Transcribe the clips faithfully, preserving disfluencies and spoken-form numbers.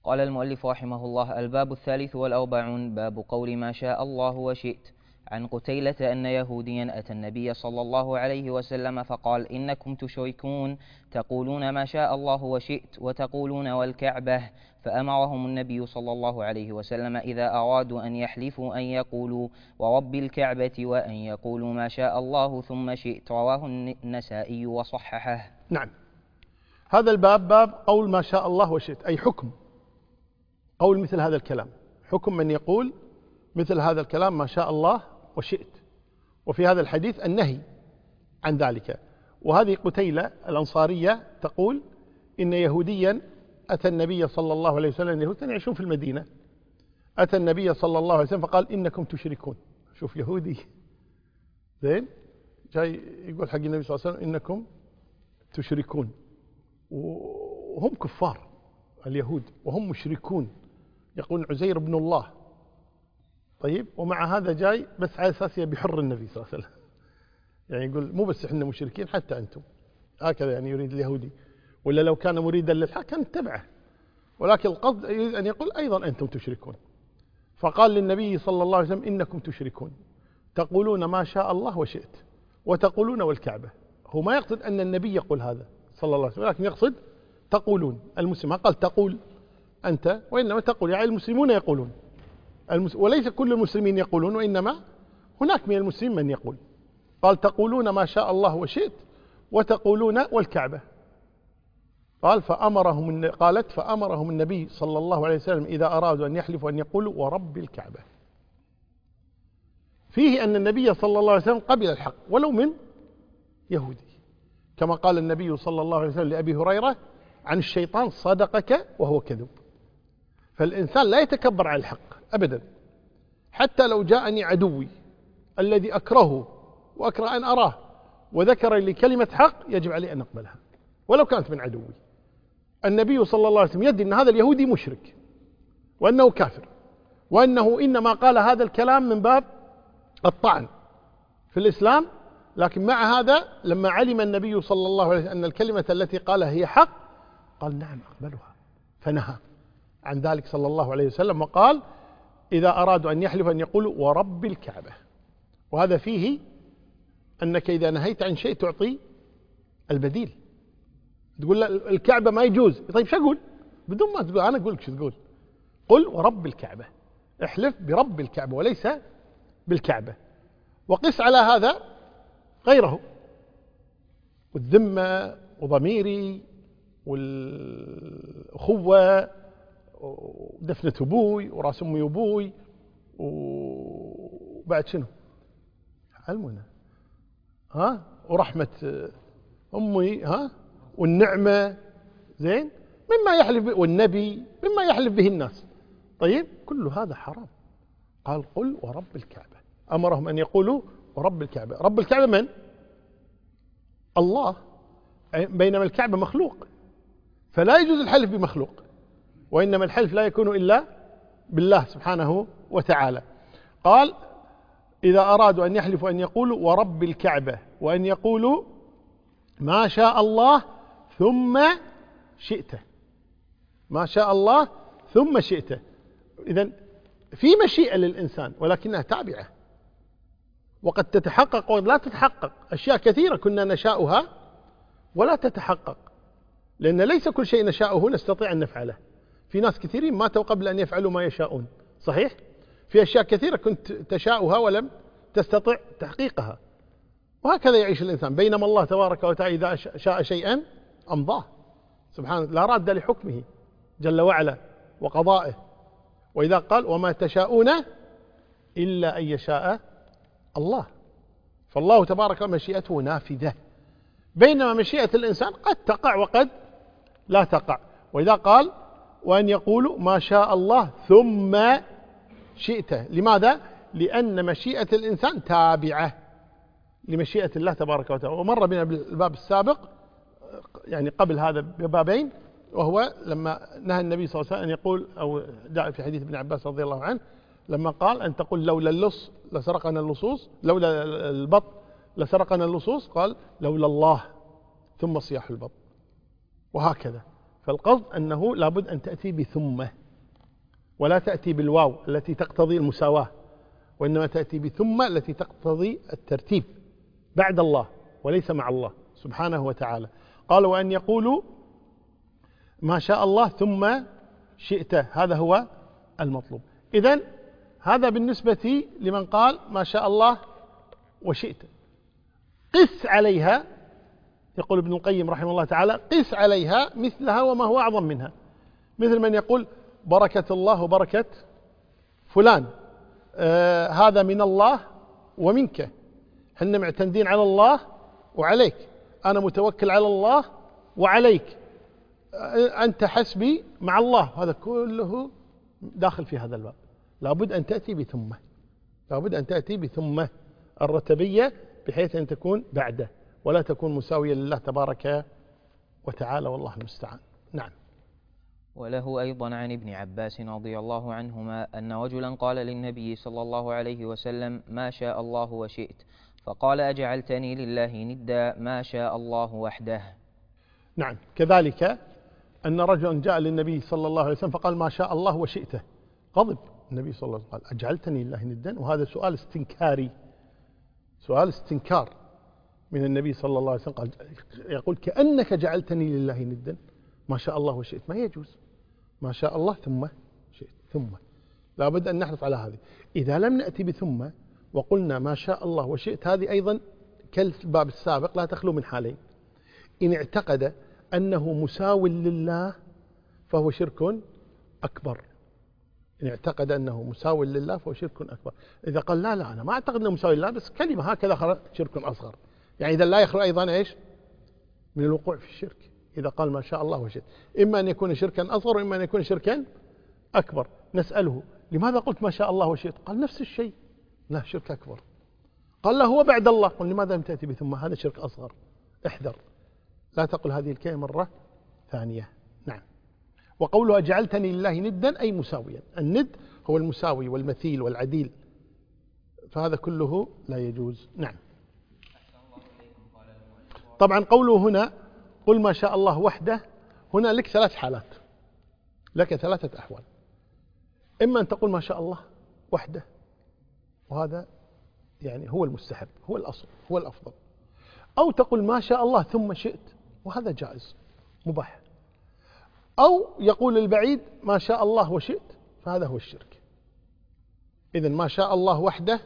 قال المؤلف رحمه الله: الباب الثالث والأربعون، باب قول ما شاء الله وشئت. عن قتيلة أن يهوديا أتى النبي صلى الله عليه وسلم فقال: إنكم تشركون، تقولون ما شاء الله وشئت وتقولون والكعبة. فأمرهم النبي صلى الله عليه وسلم إذا أرادوا أن يحلفوا أن يقولوا ورب الكعبة وأن يقولوا ما شاء الله ثم شئت. رواه النسائي وصححه. نعم، هذا الباب باب قول ما شاء الله وشئت، أي حكم قول مثل هذا الكلام، حكم من يقول مثل هذا الكلام ما شاء الله وشئت. وفي هذا الحديث النهي عن ذلك. وهذه قتيلة الأنصارية تقول إن يهوديا أتى النبي صلى الله عليه وسلم، اليهود كانوا يعيشون في المدينة، أتى النبي صلى الله عليه وسلم فقال: إنكم تشركون. شوف يهودي زين جاي يقول حق النبي صلى الله عليه وسلم إنكم تشركون، وهم كفار اليهود وهم مشركون، يقولون عزير بن الله. طيب، ومع هذا جاي بس على أساس بحر النبي صلى الله عليه وسلم، يعني يقول مو بس إحنا مشركين حتى أنتم، هكذا يعني يريد اليهودي. ولا لو كان مريدا للحق كان اتبعه، ولكن القصد يريد أن يقول أيضا أنتم تشركون. فقال للنبي صلى الله عليه وسلم: إنكم تشركون، تقولون ما شاء الله وشئت وتقولون والكعبة. هو ما يقصد أن النبي يقول هذا صلى الله عليه وسلم، ولكن يقصد تقولون. المسلم ما قال تقول أنت، وإنما تقول، يعني المسلمون يقولون، وليس كل المسلمين يقولون، وإنما هناك من المسلمين من يقول. قال تقولون ما شاء الله وشئت وتقولون والكعبة. قال فأمرهم قالت فأمرهم النبي صلى الله عليه وسلم إذا أرادوا أن يحلفوا أن يقولوا ورب الكعبة. فيه أن النبي صلى الله عليه وسلم قبل الحق ولو من يهودي، كما قال النبي صلى الله عليه وسلم لأبي هريرة عن الشيطان: صدقك وهو كذب. فالإنسان لا يتكبر على الحق أبدا، حتى لو جاءني عدوي الذي أكرهه وأكره أن أراه وذكر لي كلمة حق، يجب علي أن أقبلها ولو كانت من عدوي. النبي صلى الله عليه وسلم يدري أن هذا اليهودي مشرك وأنه كافر، وأنه إنما قال هذا الكلام من باب الطعن في الإسلام، لكن مع هذا لما علم النبي صلى الله عليه وسلم أن الكلمة التي قالها هي حق، قال: نعم أقبلها. فنهى عن ذلك صلى الله عليه وسلم، وقال: إذا أرادوا أن يحلفوا أن يقولوا ورب الكعبة. وهذا فيه أنك إذا نهيت عن شيء تعطي البديل. تقول لا الكعبة ما يجوز، طيب شو أقول؟ بدون ما تقول أنا أقول لك شو تقول. قل ورب الكعبة، احلف برب الكعبة وليس بالكعبة. وقس على هذا غيره، والذمة وضميري والأخوة ودفنة أبوي وراس أمي أبوي وبعد شنو علمنا ها ورحمة أمي ها والنعمة زين مما يحلف والنبي مما يحلف به الناس. طيب كل هذا حرام. قال: قل ورب الكعبة. أمرهم أن يقولوا ورب الكعبة. رب الكعبة من؟ الله، بينما الكعبة مخلوق، فلا يجوز الحلف بمخلوق، وإنما الحلف لا يكون إلا بالله سبحانه وتعالى. قال: إذا أرادوا أن يحلفوا أن يقولوا ورب الكعبة وأن يقولوا ما شاء الله ثم شئت. ما شاء الله ثم شئت. إذن في مشيئة للإنسان ولكنها تابعة، وقد تتحقق وقد لا تتحقق. أشياء كثيرة كنا نشاؤها ولا تتحقق، لأن ليس كل شيء نشاؤه نستطيع أن نفعله. في ناس كثيرين ماتوا قبل أن يفعلوا ما يشاءون، صحيح؟ في أشياء كثيرة كنت تشاؤها ولم تستطع تحقيقها، وهكذا يعيش الإنسان. بينما الله تبارك وتعالى إذا شاء شيئا أمضاه سبحانه، لا راد لحكمه جل وعلا وقضائه. وإذا قال: وما تشاءون إلا أن يشاء الله. فالله تبارك مشيئته نافذة، بينما مشيئة الإنسان قد تقع وقد لا تقع. وإذا قال: وأن يقولوا ما شاء الله ثم شئت. لماذا؟ لأن مشيئة الإنسان تابعة لمشيئة الله تبارك وتعالى. ومر بنا بالباب السابق يعني قبل هذا ببابين، وهو لما نهى النبي صلى الله عليه وسلم أن يقول، أو جاء في حديث ابن عباس رضي الله عنه لما قال: أن تقول لولا اللص لسرقنا اللصوص، لولا البط لسرقنا اللصوص، قال: لولا الله ثم صياح البط. وهكذا. فالقصد أنه لابد أن تأتي بثم، ولا تأتي بالواو التي تقتضي المساواة، وإنما تأتي بثم التي تقتضي الترتيب بعد الله وليس مع الله سبحانه وتعالى. قال وأن يقولوا ما شاء الله ثم شئت، هذا هو المطلوب. إذن هذا بالنسبة لمن قال ما شاء الله وشئت. قس عليها، يقول ابن القيم رحمه الله تعالى، قس عليها مثلها وما هو أعظم منها، مثل من يقول بركة الله وبركة فلان، آه هذا من الله ومنك، حنا معتمدين على الله وعليك، أنا متوكل على الله وعليك، آه أنت حسبي مع الله. هذا كله داخل في هذا الباب. لابد أن تأتي بثمة، لابد أن تأتي بثمة الرتبية بحيث أن تكون بعده ولا تكون مساوية لله تبارك وتعالى، والله المستعان. نعم. وله أيضا عن ابن عباس رضي الله عنهما أن رجلا قال للنبي صلى الله عليه وسلم ما شاء الله وشئت، فقال أجعلتني لله ندا ما شاء الله وحده. نعم. كذلك أن رجلا جاء للنبي صلى الله عليه وسلم فقال ما شاء الله وشئته، غضب النبي صلى الله عليه وسلم قال أجعلتني لله ندا، وهذا سؤال استنكاري، سؤال استنكار من النبي صلى الله عليه وسلم، قال يقول كأنك جعلتني لله ندا، ما شاء الله وشئت ما يجوز، ما شاء الله ثم شئت، ثم لابد أن نحرص على هذه. إذا لم نأتي بثم وقلنا ما شاء الله وشئت، هذه أيضا كالباب السابق لا تخلو من حالين: إن اعتقد أنه مساو لله فهو شرك أكبر، إن اعتقد أنه مساو لله فهو شرك أكبر. إذا قال لا لا أنا ما أعتقد أنه مساوي لله بس كلمة هكذا شرك أصغر، يعني إذا لا يخلو أيضا إيش من الوقوع في الشرك. إذا قال ما شاء الله وشئت، إما أن يكون شركا أصغر وإما أن يكون شركا أكبر. نسأله لماذا قلت ما شاء الله وشئت؟ قال نفس الشيء، لا شرك أكبر. قال لا هو بعد الله. قل لماذا لم تأتي بثم؟ هذا شرك أصغر، احذر لا تقل هذه الكلمة مرة ثانية. نعم. وقوله أجعلتني لله ندا أي مساويا، الند هو المساوي والمثيل والعديل، فهذا كله لا يجوز. نعم. طبعا قوله هنا قل ما شاء الله وحده، هنا لك ثلاث حالات، لك ثلاثة أحوال: إما أن تقول ما شاء الله وحده، وهذا يعني هو المستحب، هو الأصل، هو الأفضل، أو تقول ما شاء الله ثم شئت، وهذا جائز مباح، أو يقول البعيد ما شاء الله وشئت، فهذا هو الشرك. إذن ما شاء الله وحده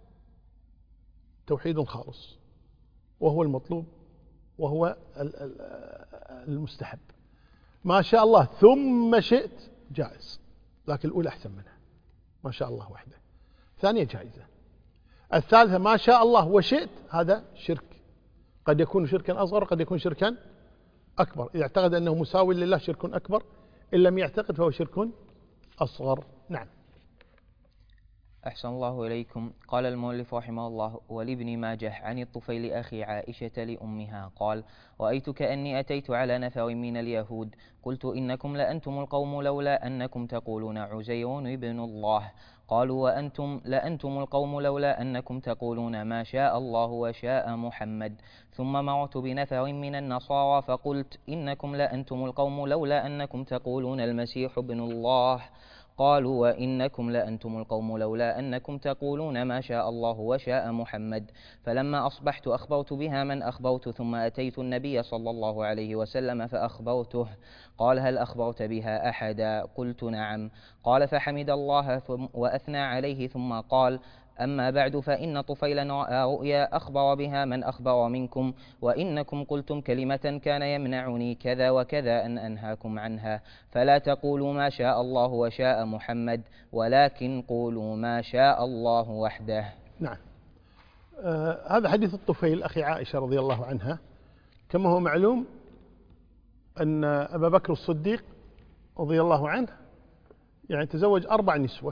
توحيد خالص، وهو المطلوب وهو المستحب. ما شاء الله ثم شئت جائز، لكن الأولى أحسن منها، ما شاء الله وحده. ثانية جائزة. الثالثة ما شاء الله وشئت، هذا شرك، قد يكون شركا أصغر قد يكون شركا أكبر. إذا اعتقد أنه مساوي لله شرك أكبر، إن لم يعتقد فهو شرك أصغر. نعم. أحسن الله إليكم. قال المؤلف رحمه الله: ولابن ماجه عن الطفيل أخي عائشة لأمها قال: رأيت كأني أتيت على نفر من اليهود، قلت إنكم لأنتم القوم لولا أنكم تقولون عزير ابن الله. قالوا: وأنتم لأنتم القوم لولا أنكم تقولون ما شاء الله وشاء محمد. ثم مررت بنفر من النصارى فقلت إنكم لأنتم القوم لولا أنكم تقولون المسيح ابن الله. قالوا: وإنكم لأنتم القوم لولا أنكم تقولون ما شاء الله وشاء محمد. فلما أصبحت أخبرت بها من أخبرت، ثم أتيت النبي صلى الله عليه وسلم فأخبرته. قال: هل أخبرت بها أحدا؟ قلت: نعم. قال: فحمد الله وأثنى عليه، ثم قال: أما بعد، فإن طفيلا رأى رؤيا أخبر بها من أخبر منكم، وإنكم قلتم كلمة كان يمنعني كذا وكذا أن أنهاكم عنها، فلا تقولوا ما شاء الله وشاء محمد، ولكن قولوا ما شاء الله وحده. نعم. آه هذا حديث الطفيل أخي عائشة رضي الله عنها. كما هو معلوم أن أبا بكر الصديق رضي الله عنه يعني تزوج أربع نسوة.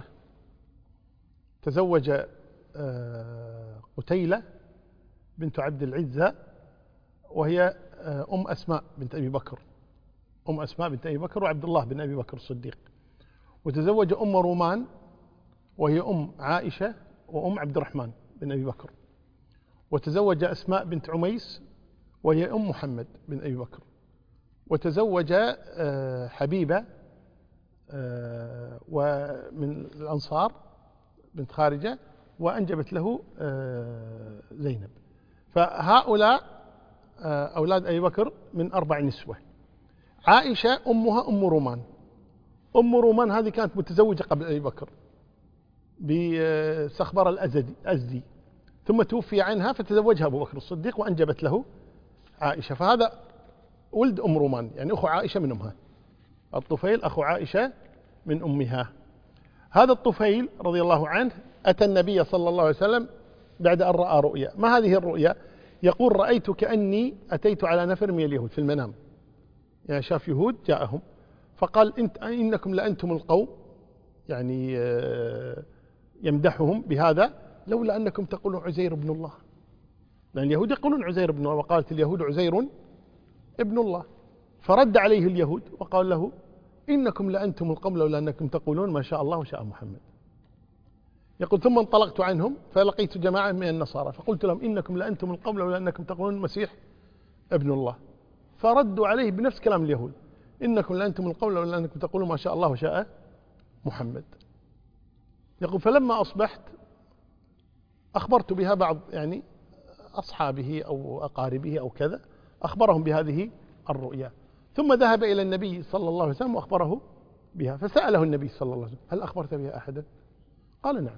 تزوج قتيلة بنت عبد العزة، وهي أم أسماء بنت أبي بكر، أم أسماء بنت أبي بكر وعبد الله بن أبي بكر الصديق. وتزوج أم رومان وهي أم عائشة وأم عبد الرحمن بن أبي بكر. وتزوج أسماء بنت عميس وهي أم محمد بن أبي بكر. وتزوج حبيبة ومن الأنصار بنت خارجة وأنجبت له زينب. فهؤلاء أولاد أبي بكر من أربع نسوة. عائشة أمها أم رومان. أم رومان هذه كانت متزوجة قبل أبي بكر بسخبر الأزدي، ثم توفي عنها فتزوجها أبو بكر الصديق وأنجبت له عائشة. فهذا ولد أم رومان، يعني أخو عائشة من أمها. الطفيل أخو عائشة من أمها. هذا الطفيل رضي الله عنه أتى النبي صلى الله عليه وسلم بعد أن رأى رؤيا. ما هذه الرؤيا؟ يقول: رأيت كأني أتيت على نفر من اليهود في المنام، يعني شاف يهود جاءهم فقال: انت إنكم لأنتم القوم، يعني يمدحهم بهذا، لولا أنكم تقولون عزير ابن الله، لأن اليهود يقولون عزير ابن الله، وقالت اليهود عزير ابن الله. فرد عليه اليهود وقال له: إنكم لأنتم القوم لولا أنكم تقولون ما شاء الله وشاء محمد. يقول: ثم انطلقت عنهم فلقيت جماعة من النصارى فقلت لهم: إنكم لأنتم القوم لولا أنكم تقولون المسيح ابن الله. فردوا عليه بنفس كلام اليهود: إنكم لأنتم القوم لولا أنكم تقولون ما شاء الله وشاء محمد. يقول: فلما أصبحت أخبرت بها بعض يعني أصحابه أو أقاربه أو كذا، أخبرهم بهذه الرؤيا، ثم ذهب إلى النبي صلى الله عليه وسلم وأخبره بها. فسأله النبي صلى الله عليه وسلم: هل أخبرت بها أحدا؟ قال: نعم.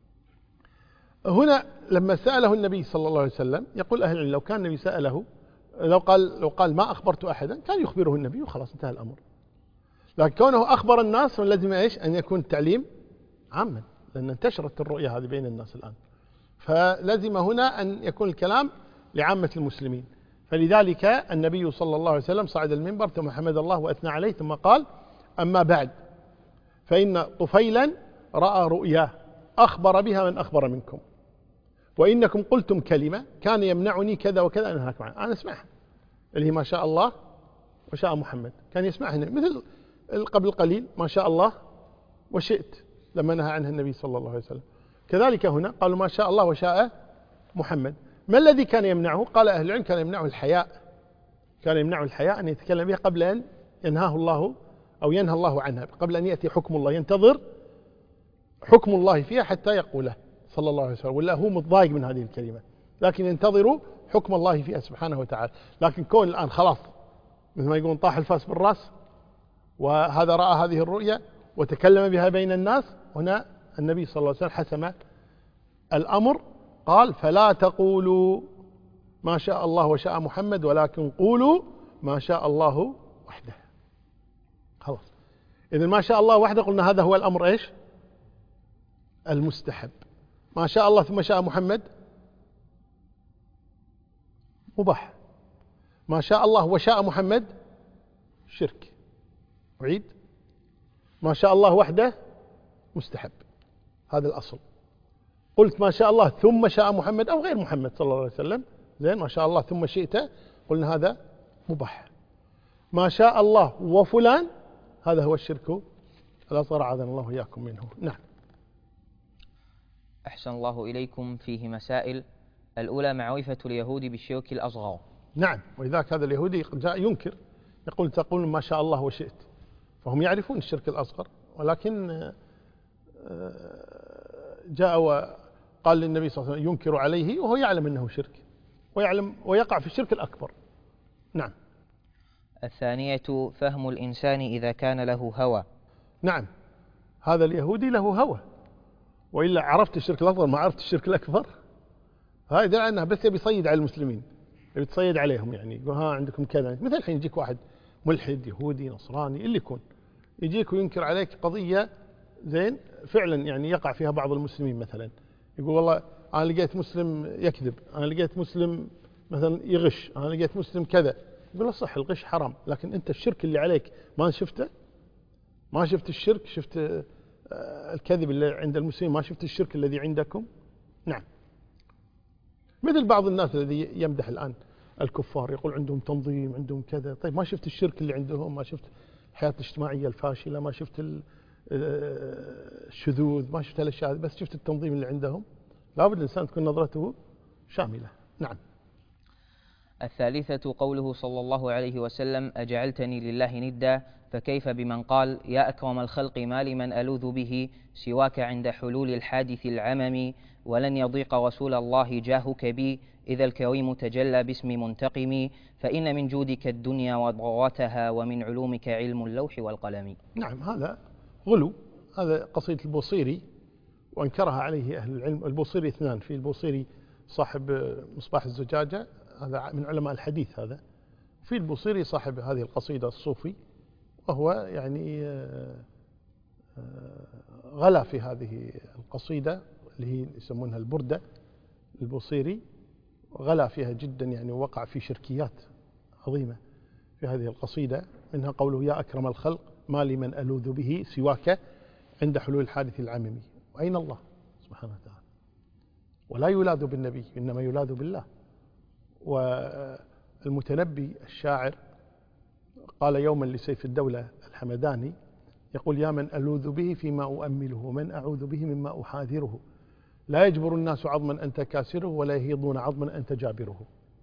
هنا لما سأله النبي صلى الله عليه وسلم، يقول أهل العلم: لو كان النبي سأله، لو قال لو قال ما أخبرت أحدا كان يخبره النبي وخلاص انتهى الأمر. لكن كونه أخبر الناس فلازم إيش؟ أن يكون التعليم عاما، لأن انتشرت الرؤيا هذه بين الناس الآن، فلازم هنا أن يكون الكلام لعامة المسلمين. فلذلك النبي صلى الله عليه وسلم صعد المنبر ثم حمد الله وأثنى عليه ثم قال: أما بعد فإن طفيلا رأى رؤيا أخبر بها من أخبر منكم، وإنكم قلتم كلمة كان يمنعني كذا وكذا أنهاكم عنها. أنا أسمعها، اللي هي ما شاء الله وشاء محمد، كان يسمعها مثل قبل قليل ما شاء الله وشئت لما نهى عنها النبي صلى الله عليه وسلم. كذلك هنا قالوا ما شاء الله وشاء محمد. ما الذي كان يمنعه؟ قال أهل العلم: كان يمنعه الحياء، كان يمنعه الحياء أن يتكلم بها قبل أن ينهاه الله أو ينهى الله عنها، قبل أن يأتي حكم الله، ينتظر حكم الله فيها حتى يقوله صلى الله عليه وسلم، ولا هو متضايق من هذه الكلمة، لكن ينتظر حكم الله فيها سبحانه وتعالى. لكن كون الآن خلاص مثل ما يقولون طاح الفاس بالرأس، وهذا رأى هذه الرؤيا وتكلم بها بين الناس، هنا النبي صلى الله عليه وسلم حسم الأمر، قال: فلا تقولوا ما شاء الله وشاء محمد ولكن قولوا ما شاء الله وحده. خلاص، إذن ما شاء الله وحده قلنا هذا هو الأمر إيش؟ المستحب. ما شاء الله ثم شاء محمد مباح. ما شاء الله وشاء محمد شرك. أعيد: ما شاء الله وحده مستحب، هذا الأصل. قلت ما شاء الله ثم شاء محمد أو غير محمد صلى الله عليه وسلم، زين، ما شاء الله ثم شئت، قلنا هذا مباح. ما شاء الله وفلان هذا هو الشرك الأصغر، عاذنا الله وإياكم منه. نعم. أحسن الله إليكم. فيه مسائل. الأولى: معرفة اليهود بالشرك الأصغر. نعم، ولذلك هذا اليهودي جاء ينكر، يقول تقول ما شاء الله وشئت، فهم يعرفون الشرك الأصغر، ولكن جاء وقال للنبي صلى الله عليه وسلم ينكر عليه وهو يعلم أنه شرك، ويعلم ويقع في الشرك الأكبر. نعم. الثانية: فهم الإنسان إذا كان له هوى. نعم، هذا اليهودي له هوى، وإلا عرفت الشرك الأصغر ما عرفت الشرك الأكبر. هاي يدل أنها بس يبي يصيد على المسلمين، يبي تصيد عليهم، يعني يقول ها عندكم كذا. مثل الحين يجيك واحد ملحد يهودي نصراني اللي يكون، يجيك وينكر عليك قضية، زين، فعلا يعني يقع فيها بعض المسلمين، مثلا يقول والله أنا لقيت مسلم يكذب، أنا لقيت مسلم مثلا يغش، أنا لقيت مسلم كذا. يقول له صح الغش حرام، لكن أنت الشرك اللي عليك ما شفته، ما شفت الشرك، شفت الكذب اللي عند المسلمين، ما شفت الشرك الذي عندكم. نعم. مثل بعض الناس الذي يمدح الآن الكفار، يقول عندهم تنظيم، عندهم كذا. طيب ما شفت الشرك اللي عندهم، ما شفت الحياة الاجتماعية الفاشلة، ما شفت الشذوذ، ما شفت هالاشياء، بس شفت التنظيم اللي عندهم. لابد الإنسان تكون نظرته شاملة. نعم. الثالثة قوله صلى الله عليه وسلم: أجعلتني لله ندا، فكيف بمن قال: يا أكرم الخلق ما لمن ألوذ به سواك عند حلول الحادث العمم، ولن يضيق رسول الله جاهك بي إذا الكريم تجلى باسم منتقم، فإن من جودك الدنيا وضرتها ومن علومك علم اللوح والقلم. نعم، هذا غلو. هذا قصيدة البوصيري وأنكرها عليه أهل العلم. البوصيري اثنان، في البوصيري صاحب مصباح الزجاجة، هذا من علماء الحديث هذا، في البوصيري صاحب هذه القصيدة الصوفي، وهو يعني غلا في هذه القصيدة اللي هي يسمونها البردة البوصيري، غلا فيها جدا يعني، وقع في شركيات عظيمة في هذه القصيدة، منها قوله: يا أكرم الخلق ما لمن ألوذ به سواك عند حلول الحادث العممي. وأين الله سبحانه وتعالى؟ ولا يلاذ بالنبي، إنما يلاذ بالله. والمتنبي الشاعر قال يوما لسيف الدولة الحمداني، يقول: يا من ألوذ به فيما أؤمله، ومن أعوذ به مما أحاذره، لا يجبر الناس عظما أنت كاسره، ولا يهيضون عظما أنت جابره.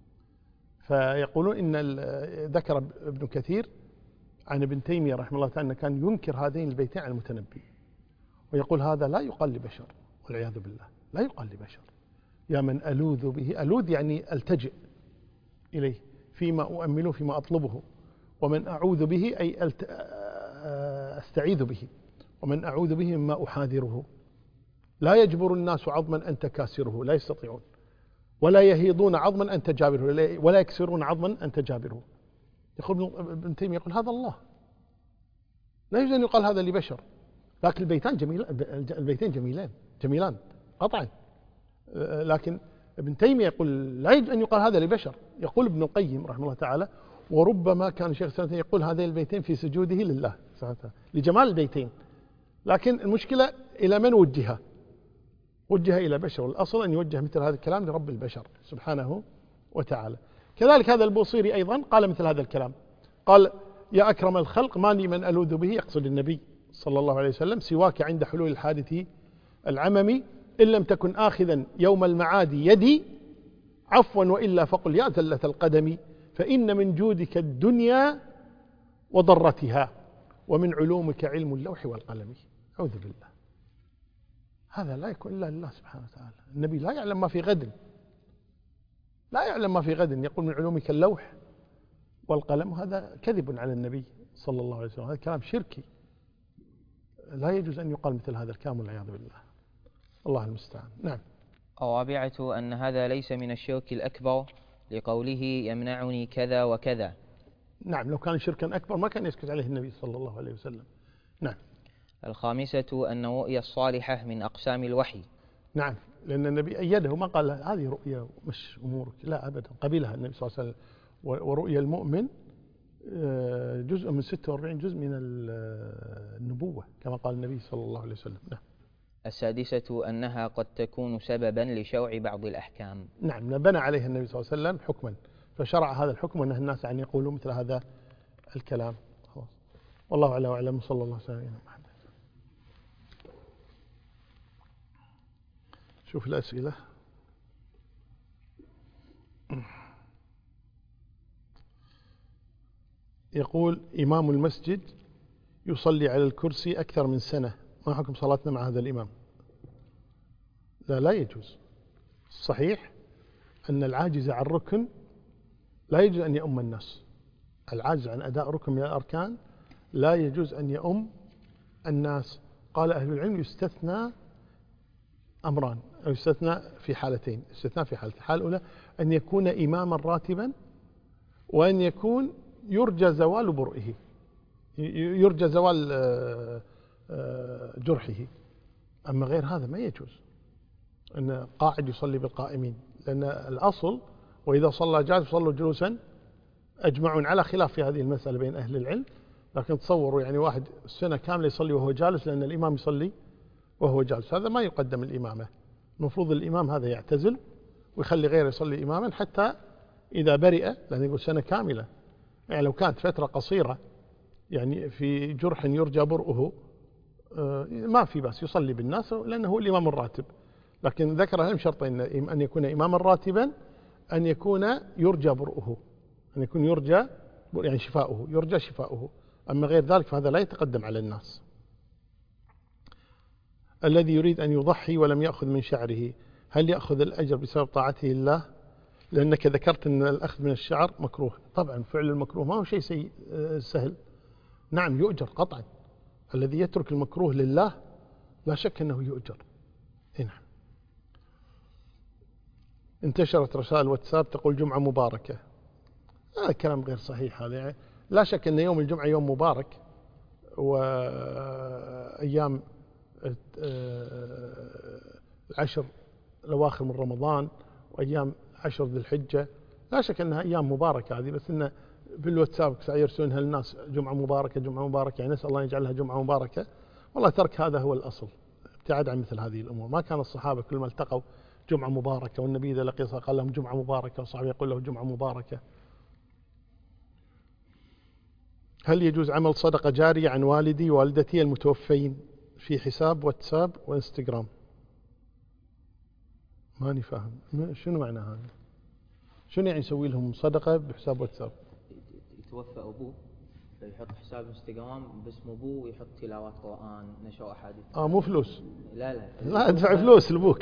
فيقولون إن ذكر ابن كثير عن ابن تيمية رحمه الله تعالى أنه كان ينكر هذين البيتين على المتنبي، ويقول هذا لا يقال لبشر، والعياذ بالله، لا يقال لبشر. يا من ألوذ به، ألوذ يعني ألتجئ إليه، فيما أؤمله، فيما أطلبه، ومن أعوذ به أي أستعيذ به، ومن أعوذ به مما أحاذره، لا يجبر الناس عظما أنت كاسره، لا يستطيعون، ولا يهيضون عظما أنت جابره، ولا يكسرون عظما أنت جابره. يقول ابن تيمية، يقول هذا الله، لا يجوز أن يقال هذا لبشر. لكن البيتان جميل، البيتين جميلان جميلان قطعا، لكن ابن تيمية يقول لا يجوز أن يقال هذا لبشر. يقول ابن القيم رحمه الله تعالى: وربما كان الشيخ الإسلام يقول هذين البيتين في سجوده لله سبحانه وتعالى لجمال البيتين، لكن المشكلة إلى من وجهها؟ وجه إلى بشر، والأصل أن يوجه مثل هذا الكلام لرب البشر سبحانه وتعالى. كذلك هذا البوصيري أيضا قال مثل هذا الكلام، قال: يا أكرم الخلق ما لي من ألوذ به، يقصد النبي صلى الله عليه وسلم، سواك عند حلول الحادث العممي، إن لم تكن آخذا يوم المعاد يدي عفوا، وإلا فقل يا زلة القدم، فإن من جودك الدنيا وضرتها ومن علومك علم اللوح والقلم. أعوذ بالله، هذا لا يكون إلا لله سبحانه وتعالى. النبي لا يعلم ما في غد، لا يعلم ما في غد، يقول من علومك اللوح والقلم، هذا كذب على النبي صلى الله عليه وسلم، هذا كلام شركي، لا يجوز أن يقال مثل هذا الكلام والعياذ بالله، الله المستعان. نعم. الرابعة أن هذا ليس من الشرك الأكبر لقوله: يمنعني كذا وكذا. نعم، لو كان شركا أكبر ما كان يسكت عليه النبي صلى الله عليه وسلم. نعم. الخامسة أن رؤيا الصالحة من أقسام الوحي. نعم، لأن النبي أيده، ما قال هذه رؤيا مش أمورك، لا أبدا، قبلها النبي صلى الله عليه وسلم. ورؤيا المؤمن جزء من ستة وأربعين جزء من النبوة كما قال النبي صلى الله عليه وسلم. نعم. السادسة أنها قد تكون سببا لشرع بعض الأحكام. نعم، بنى عليها النبي صلى الله عليه وسلم حكما، فشرع هذا الحكم ونهى الناس عن يقولوا مثل هذا الكلام. خلاص، والله أعلم وأعلم، صلى الله عليه وسلم. شوف الأسئلة. يقول: إمام المسجد يصلي على الكرسي أكثر من سنة، ما حكم صلاتنا مع هذا الإمام؟ لا، لا يجوز. صحيح أن العاجز عن ركن لا يجوز أن يؤم الناس، العاجز عن أداء ركن من الأركان لا يجوز أن يؤم الناس. قال أهل العلم: يستثنى أمران، أو يستثنى في حالتين، استثناء في حالتين. الحالة الأولى أن يكون إماما راتبا، وأن يكون يرجى زوال برئه، يرجى زوال جرحه. أما غير هذا ما يجوز أن قاعد يصلي بالقائمين، لأن الأصل وإذا صلى جالس صلوا جلوسا أجمعون، على خلاف في هذه المسألة بين أهل العلم. لكن تصوروا يعني واحد سنة كاملة يصلي وهو جالس، لأن الإمام يصلي وهو جالس، هذا ما يقدم الإمامة. المفروض الإمام هذا يعتزل ويخلي غيره يصلي إماما حتى إذا برئ، لأن يقول سنة كاملة، يعني لو كانت فترة قصيرة يعني في جرح يرجى برؤه ما في بس يصلي بالناس، لأنه هو الإمام الراتب. لكن ذكر لهم شرطين: أن يكون إماما راتبا، أن يكون يرجى برؤه، أن يكون يرجى يعني شفاؤه، يرجى شفاؤه. أما غير ذلك فهذا لا يتقدم على الناس. الذي يريد أن يضحي ولم يأخذ من شعره هل يأخذ الأجر بسبب طاعته لله؟ لأنك ذكرت أن الأخذ من الشعر مكروه. طبعا فعل المكروه ما هو شيء سي سهل. نعم يؤجر قطعا. الذي يترك المكروه لله لا شك أنه يؤجر. نعم. انتشرت رسائل واتساب تقول جمعة مباركة. هذا كلام غير صحيح. هذا يعني لا شك أن يوم الجمعة يوم مبارك، وأيام العشر الأواخر من رمضان وأيام عشر ذي الحجة لا شك أنها أيام مباركة هذه، بس إن في الواتساب يرسلونها للناس جمعة مباركة جمعة مباركة، يعني نسأل الله يجعلها جمعة مباركة. والله ترك هذا هو الأصل، ابتعاد عن مثل هذه الأمور. ما كان الصحابة كل ما التقوا جمعة مباركة، والنبي إذا لقي قال لهم جمعة مباركة، والصحابة يقول له جمعة مباركة. هل يجوز عمل صدقة جارية عن والدي ووالدتي المتوفين في حساب واتساب وانستغرام؟ ماني فاهم شنو معنى هذا. شنو يعني يسوي لهم صدقة بحساب واتساب؟ يتوفى أبوه فيحط حساب انستغرام باسم أبوه ويحط تلاوات قرآن، نشر أحاديث. آه مو فلوس. لا لا لا ادفع فلوس لأبوك.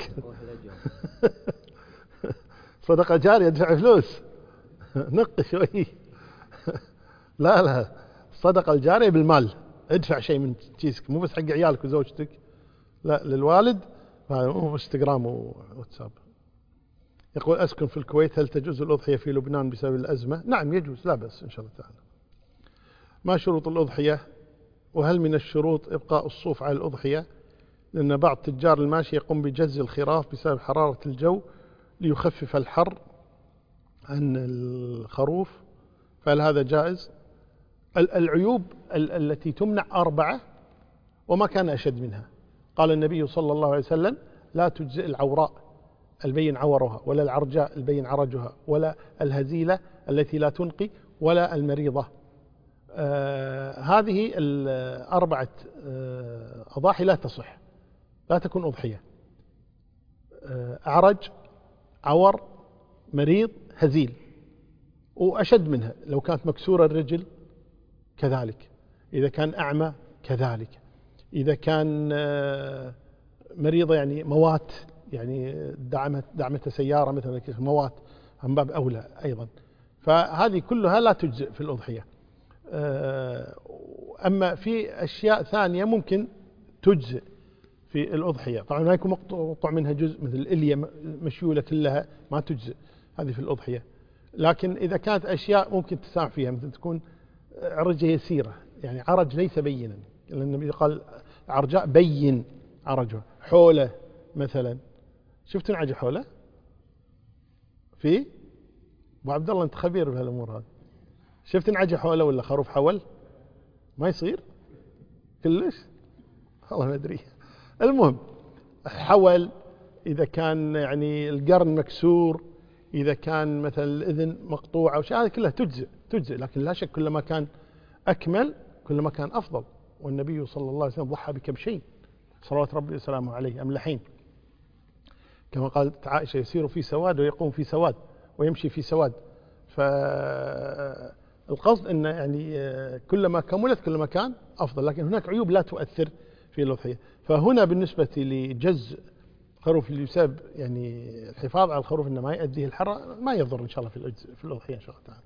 صدقة جارية ادفع فلوس. نق شوي. لا لا الصدقة الجارية بالمال، ادفع شيء من كيسك، مو بس حق عيالك وزوجتك، لا للوالد. مو انستغرام وواتساب. يقول أسكن في الكويت، هل تجوز الأضحية في لبنان بسبب الأزمة؟ نعم يجوز، لا بأس إن شاء الله تعالى. ما شروط الأضحية؟ وهل من الشروط إبقاء الصوف على الأضحية؟ لأن بعض تجار الماشية يقوم بجز الخراف بسبب حرارة الجو ليخفف الحر عن الخروف، فهل هذا جائز؟ العيوب التي تمنع أربعة وما كان أشد منها. قال النبي صلى الله عليه وسلم لا تجزئ العوراء البين عورها، ولا العرجاء البين عرجها، ولا الهزيلة التي لا تنقي، ولا المريضة. آه هذه الأربعة آه أضاحي لا تصح، لا تكون أضحية. آه أعرج، عور، مريض، هزيل. وأشد منها لو كانت مكسورة الرجل كذلك، إذا كان أعمى كذلك، إذا كان آه مريضة يعني موات، يعني دعمت دعمت سيارة مثلا موات من باب أولى أيضا. فهذه كلها لا تجزئ في الأضحية. أما في أشياء ثانية ممكن تجزئ في الأضحية، طبعا ما يكون مقطوع منها جزء، مثل الإلية مشيولة كلها ما تجزئ هذه في الأضحية. لكن إذا كانت أشياء ممكن تسامح فيها، مثل تكون عرجة يسيرة، يعني عرج ليس بينا، لأن النبي قال عرجاء بين عرجه. حولة مثلا، شفت نعج حولة؟ في أبو عبد الله أنت خبير بهالأمور هذه. شفت نعج حولة ولا خروف حول؟ ما يصير كلش، والله ما أدري. المهم حول، إذا كان يعني القرن مكسور، إذا كان مثلا الإذن مقطوعة وشيء، هذه كلها تجزئ تجزئ لكن لا شك كلما كان أكمل كلما كان أفضل. والنبي صلى الله عليه وسلم ضحى بكبشين صلوات ربي وسلامه عليه أملحين، كما قالت عائشة يسير في سواد ويقوم في سواد ويمشي في سواد. فالقصد أن يعني كلما كملت كلما كان أفضل، لكن هناك عيوب لا تؤثر في الأضحية. فهنا بالنسبة لجز خروف اللي يسبب يعني الحفاظ على الخروف إنه ما يؤديه الحر ما يضر إن شاء الله في في الأضحية إن شاء الله تعالى.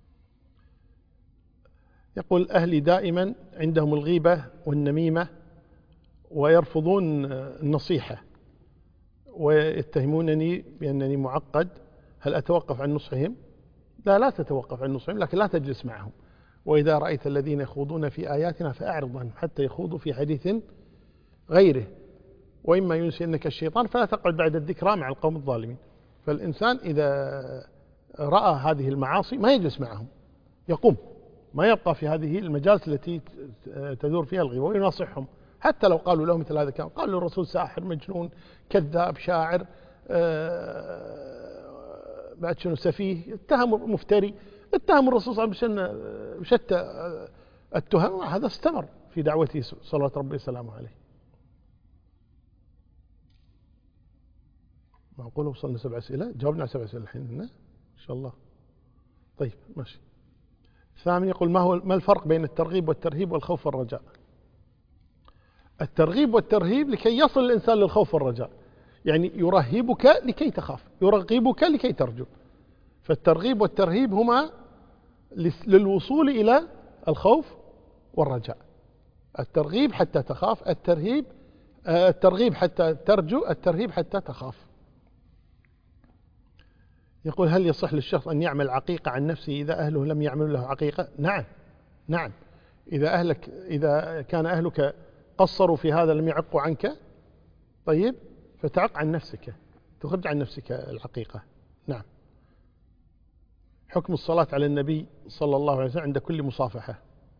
يقول أهلي دائما عندهم الغيبة والنميمة ويرفضون النصيحة ويتهمونني بأنني معقد، هل أتوقف عن نصحهم؟ لا لا تتوقف عن نصحهم، لكن لا تجلس معهم. وإذا رأيت الذين يخوضون في آياتنا فأعرض عنهم حتى يخوضوا في حديث غيره، وإما ينسينك الشيطان فلا تقعد بعد الذكرى مع القوم الظالمين. فالإنسان إذا رأى هذه المعاصي ما يجلس معهم، يقوم، ما يبقى في هذه المجالس التي تدور فيها الغيبة، ويناصحهم حتى لو قالوا له مثل هذا الكلام. قالوا الرسول ساحر مجنون كذاب شاعر آه بعد شنو سفيه، اتهم مفتري، اتهم الرسول صلى الله عليه وسلم بشتى التهم. هذا استمر في دعوته صلوات ربي وسلامه عليه. معقول وصلنا سبع أسئلة؟ جاوبنا على سبع أسئلة الحين. شاء الله. طيب ماشي. الثامن يقول ما هو ما الفرق بين الترغيب والترهيب والخوف والرجاء؟ الترغيب والترهيب لكي يصل الإنسان للخوف والرجاء، يعني يرهبك لكي تخاف، يرغبك لكي ترجو. فالترغيب والترهيب هما للوصول إلى الخوف والرجاء. الترغيب حتى تخاف، الترهيب الترغيب حتى ترجو، الترهيب حتى تخاف. يقول هل يصح للشخص أن يعمل عقيقة عن نفسه إذا أهله لم يعملوا له عقيقة؟ نعم نعم، إذا أهلك إذا كان أهلك قصروا في هذا لم يعقوا عنك، طيب فتعق عن نفسك، تخرج عن نفسك العقيقة. نعم. حكم الصلاة على النبي صلى الله عليه وسلم عند كل مصافحة.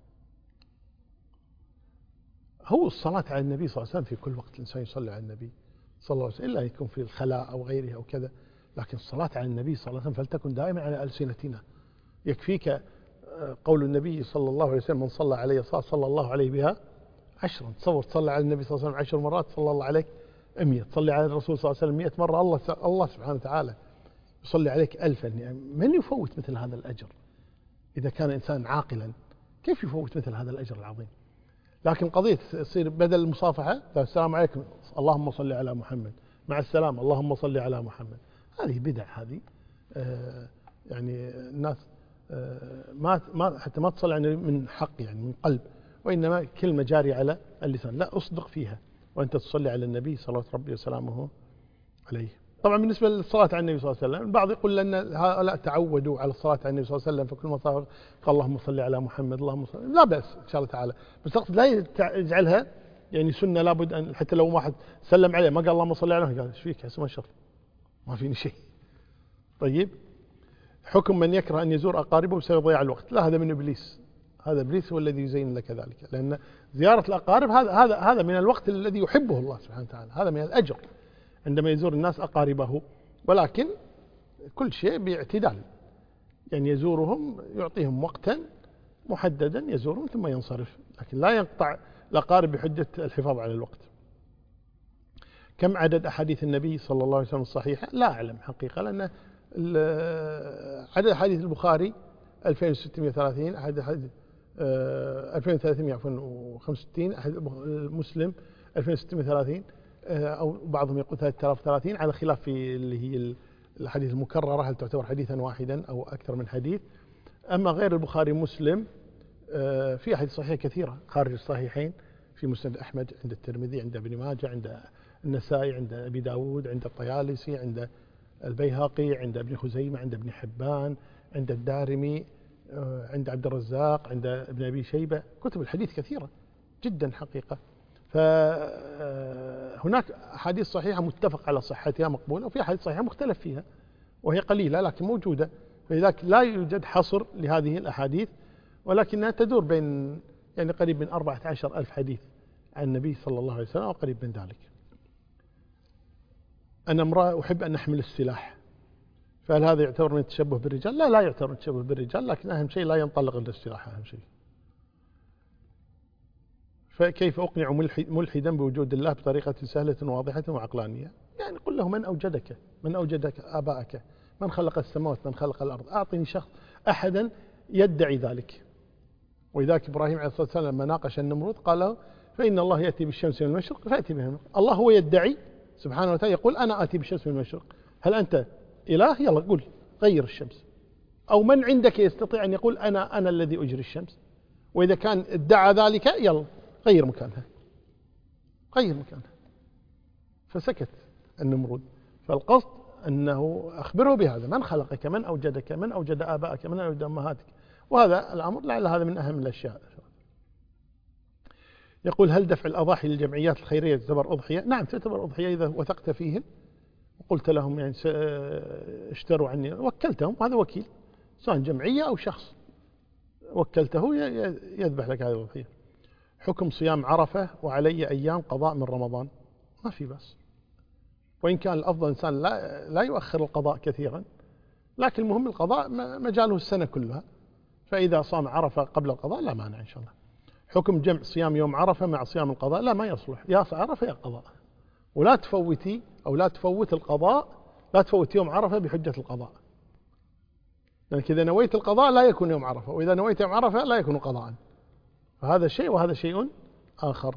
هو الصلاة على النبي صلى الله عليه وسلم في كل وقت الإنسان يصلي على النبي صلى الله عليه وسلم، إلا يكون في الخلاء أو غيره أو كذا، لكن الصلاة على النبي صلى الله عليه وسلم فلتكن دائما على ألسنتنا. يكفيك قول النبي صلى الله عليه وسلم من صلى عليه صلاة صلى الله عليه بها عشرا. تصور تصلي على النبي صلى الله عليه وسلم عشر مرات صلى الله عليك مئة، تصلي على الرسول صلى الله عليه وسلم مئة مرة، الله الله سبحانه وتعالى يصلي عليك ألفا. يعني من يفوت مثل هذا الأجر؟ إذا كان إنسان عاقلا كيف يفوت مثل هذا الأجر العظيم؟ لكن قضية تصير بدل المصافحة السلام عليكم اللهم صل على محمد، مع السلام اللهم صل على محمد، هذه بدع. هذه آه يعني الناس آه ما ما حتى ما تصلي يعني من حق يعني من قلب، وإنما كلمة جارية على اللسان، لا أصدق فيها وأنت تصلي على النبي صلى ربي وسلامه عليه. طبعا بالنسبة للصلاة على النبي صلى الله عليه وسلم البعض يقول لأن هؤلاء تعودوا على الصلاة على النبي صلى الله عليه وسلم، فكل ما صار قال اللهم صل على محمد اللهم صل، لا بأس إن شاء الله تعالى، بس أقصد لا يجعلها يعني سنة لابد أن حتى لو واحد سلم عليه ما قال اللهم صل عليه قال ايش فيك اسمه الشر ما فيني شيء. طيب حكم من يكره أن يزور أقاربه بسبب ضياع الوقت. لا، هذا من إبليس، هذا إبليس هو الذي يزين لك ذلك، لأن زيارة الأقارب هذا هذا هذا من الوقت الذي يحبه الله سبحانه وتعالى، هذا من الأجر عندما يزور الناس أقاربه، ولكن كل شيء باعتدال، يعني يزورهم يعطيهم وقتا محددا يزورهم ثم ينصرف، لكن لا ينقطع الأقارب بحجة الحفاظ على الوقت. كم عدد أحاديث النبي صلى الله عليه وسلم الصحيحة؟ لا أعلم حقيقة، لأن عدد أحاديث البخاري ألفين وستمئة وثلاثين، عدد أحاديث ألفين وثلاثمئة وخمسة وستين، مسلم ألفين وستمئة وثلاثين، أو بعضهم يقول ثلاثة آلاف وثلاثين، على خلاف في اللي هي الحديث المكررة هل تعتبر حديثا واحدا أو أكثر من حديث. أما غير البخاري ومسلم في أحاديث صحيحة كثيرة خارج الصحيحين، في مسند أحمد، عند الترمذي، عند ابن ماجه، عند النسائي، عند أبي داود، عند الطيالسي، عند البيهقي، عند ابن خزيمة، عند ابن حبان، عند الدارمي، عند عبد الرزاق، عند ابن أبي شيبة. كتب الحديث كثيرة جدا حقيقة. فهناك أحاديث صحيحة متفق على صحتها مقبولة، وفي أحاديث صحيحة مختلف فيها وهي قليلة لكن موجودة، فلذلك لا يوجد حصر لهذه الأحاديث، ولكنها تدور بين يعني قريب من أربعة عشر ألف حديث عن النبي صلى الله عليه وسلم وقريب من ذلك. أنا امرأة أحب أن أحمل السلاح، فهل هذا يعتبر من التشبه بالرجال؟ لا، لا يعتبر من التشبه بالرجال، لكن أهم شيء لا ينطلق إلى السلاح، أهم شيء. فكيف أقنع ملحدا بوجود الله بطريقة سهلة واضحة وعقلانية؟ يعني قل له من أوجدك، من أوجدك آباءك، من خلق السماوات، من خلق الأرض. أعطني شخص أحدا يدعي ذلك. وإذاك إبراهيم عليه الصلاة والسلام لما ناقش النمرود قال له فإن الله يأتي بالشمس من المشرق فأتي بها. الله هو يدعي سبحانه وتعالى، يقول أنا آتي بالشمس من المشرق. هل أنت إله؟ يلا قل غير الشمس. أو من عندك يستطيع أن يقول أنا أنا الذي أجري الشمس؟ وإذا كان ادعى ذلك يلا غير مكانها، غير مكانها. فسكت النمرود. فالقصد أنه أخبره بهذا، من خلقك، من أوجدك، من أوجد آبائك، من أوجد أمهاتك. وهذا الأمر لعل هذا من أهم الأشياء. يقول هل دفع الأضاحي للجمعيات الخيرية تعتبر أضحية؟ نعم تعتبر أضحية إذا وثقت فيهم وقلت لهم يعني اشتروا عني، وكلتهم، هذا وكيل سواء جمعية أو شخص وكلته يذبح لك هذه الأضحية. حكم صيام عرفة وعلي أيام قضاء من رمضان؟ ما في بس، وإن كان الأفضل إنسان لا, لا يؤخر القضاء كثيرا، لكن المهم القضاء مجاله السنة كلها، فإذا صام عرفة قبل القضاء لا مانع إن شاء الله. حكم جمع صيام يوم عرفة مع صيام القضاء؟ لا، ما يصلح، يا عرفة يا قضاء، ولا تفوتي أو لا تفوت القضاء، لا تفوت يوم عرفة بحجة القضاء، لأنك إذا نويت القضاء لا يكون يوم عرفة، وإذا نويت يوم عرفة لا يكون قضاء، فهذا شيء وهذا شيء آخر.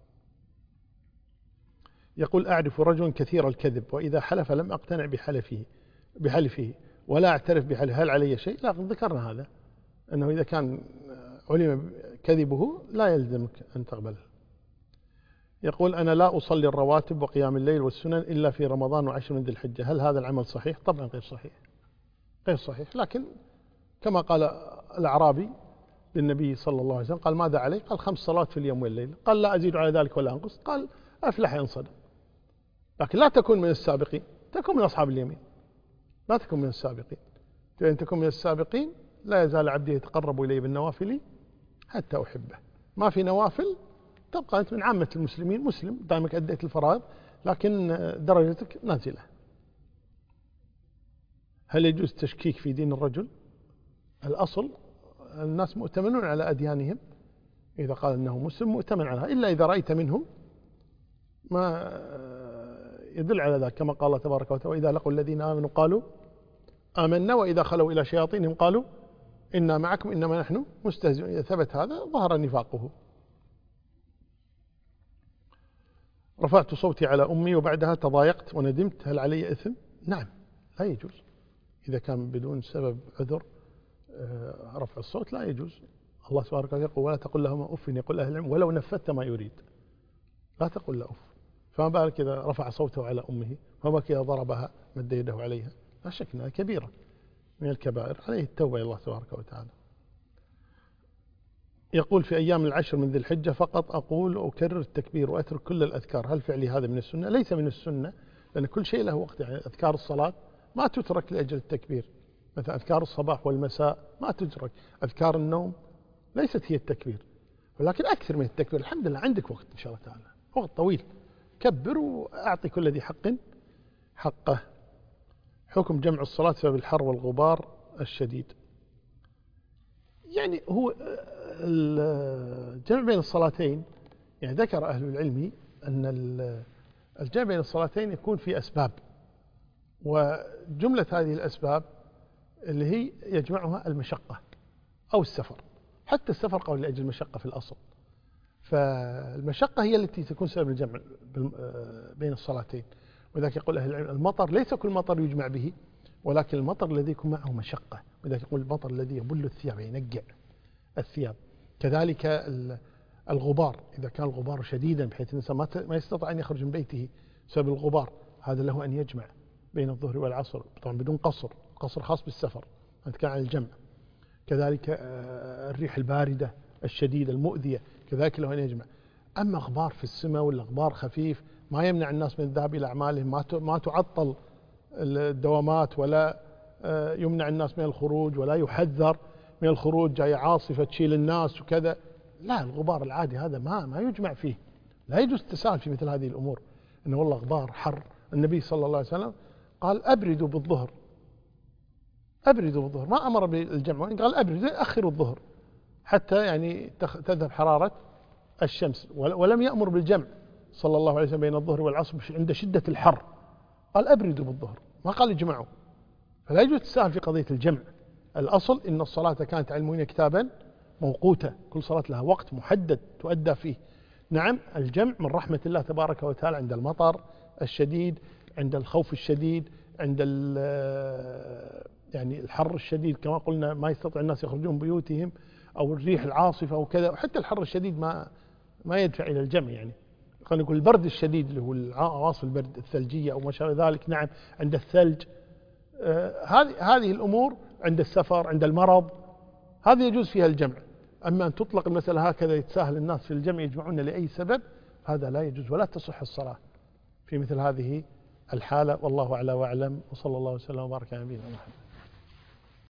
يقول أعرف رجل كثير الكذب وإذا حلف لم أقتنع بحلفه بحلفه ولا أعترف بحلفه، هل علي شيء؟ لا، ذكرنا هذا أنه إذا كان علم كذبه لا يلزمك أن تقبله. يقول أنا لا أصلي الرواتب وقيام الليل والسنن إلا في رمضان وعشر من ذي الحجة، هل هذا العمل صحيح؟ طبعا غير صحيح، غير صحيح. لكن كما قال الأعرابي للنبي صلى الله عليه وسلم قال ماذا عليه؟ قال خمس صلوات في اليوم والليل، قال لا أزيد على ذلك ولا أنقص، قال أفلح إن صدق. لكن لا تكون من السابقين، تكون من أصحاب اليمين، لا تكون من السابقين. فإن تكون من السابقين لا يزال عبدي يتقرب إلي بالنوافل حتى أحبه. ما في نوافل تبقى أنت من عامة المسلمين، مسلم دائمك أديت الفرائض لكن درجتك نازلة. هل يجوز تشكيك في دين الرجل؟ الأصل الناس مؤتمنون على أديانهم، إذا قال أنه مسلم مؤتمن عليها، إلا إذا رأيت منهم ما يدل على ذلك، كما قال الله تبارك وتعالى وإذا لقوا الذين آمنوا قالوا آمنا وإذا خلوا إلى شياطينهم قالوا إنا معكم إنما نحن مستهزئون. إذا ثبت هذا ظهر نفاقه. رفعت صوتي على أمي وبعدها تضايقت وندمت، هل علي إثم؟ نعم، لا يجوز. إذا كان بدون سبب عذر رفع الصوت لا يجوز. الله سبحانه وتعالى يقول ولا تقل لهما أف، يقول أهل العلم ولو نفذت ما يريد، لا تقل له أف. فما بالك إذا رفع صوته على أمه، فما بالك إذا ضربها مد يده عليها، لا شك أنها كبيرة من الكبائر، عليه التوبة إلى الله تبارك وتعالى. يقول في أيام العشر من ذي الحجة فقط أقول وأكرر التكبير وأترك كل الأذكار، هل فعلي هذا من السنة؟ ليس من السنة، لأن كل شيء له وقت. يعني أذكار الصلاة ما تترك لأجل التكبير، مثلا أذكار الصباح والمساء ما تترك، أذكار النوم ليست هي التكبير، ولكن أكثر من التكبير. الحمد لله عندك وقت إن شاء الله تعالى، وقت طويل، كبر وأعطي كل ذي حق حقه. حكم جمع الصلاة بسبب الحر والغبار الشديد. يعني هو الجمع بين الصلاتين، يعني ذكر أهل العلم أن الجمع بين الصلاتين يكون في أسباب، وجملة هذه الأسباب اللي هي يجمعها المشقة أو السفر، حتى السفر قول لأجل المشقة في الأصل، فالمشقة هي التي تكون سبب الجمع بين الصلاتين. وذلك يقول أهل العلم المطر ليس كل مطر يجمع به، ولكن المطر الذي يكون معه مشقة، وذلك يقول المطر الذي يبل الثياب ينقع الثياب. كذلك الغبار، إذا كان الغبار شديدا بحيث الإنسان ما يستطيع أن يخرج من بيته بسبب الغبار، هذا له أن يجمع بين الظهر والعصر، طبعا بدون قصر، قصر خاص بالسفر، أنت كان على الجمع. كذلك الريح الباردة الشديدة المؤذية كذلك له أن يجمع. أما غبار في السماء ولا غبار خفيف ما يمنع الناس من الذهاب إلى أعمالهم، ما تعطل الدوامات ولا يمنع الناس من الخروج ولا يحذر من الخروج، جاي عاصفة تشيل الناس وكذا، لا، الغبار العادي هذا ما ما يجمع فيه، لا يجوز التساهل في مثل هذه الأمور. إنه والله غبار حر، النبي صلى الله عليه وسلم قال أبردوا بالظهر، أبردوا بالظهر، ما أمر بالجمع، قال أبردوا أخروا الظهر حتى يعني تذهب حرارة الشمس، ولم يأمر بالجمع صلى الله عليه وسلم بين الظهر والعصر عند شدة الحر، قال أبردوا بالظهر، ما قال اجمعوا. فلا يجوز التساهل في قضية الجمع. الأصل إن الصلاة كانت على المؤمنين كتابا موقوتا، كل صلاة لها وقت محدد تؤدى فيه. نعم، الجمع من رحمة الله تبارك وتعالى عند المطر الشديد، عند الخوف الشديد، عند يعني الحر الشديد كما قلنا ما يستطيع الناس يخرجون من بيوتهم، أو الريح العاصفة وكذا، وحتى الحر الشديد ما ما يدفع إلى الجمع. يعني خلينا نقول البرد الشديد اللي هو العواصف البرد الثلجية أو ما شابه ذلك، نعم عند الثلج، آه هذه هذه الأمور عند السفر، عند المرض، هذه يجوز فيها الجمع. أما أن تطلق المسألة هكذا يتساهل الناس في الجمع يجمعون لأي سبب، هذا لا يجوز ولا تصح الصلاة في مثل هذه الحالة. والله أعلى وأعلم، وصلى الله وسلم وبارك على نبينا محمد.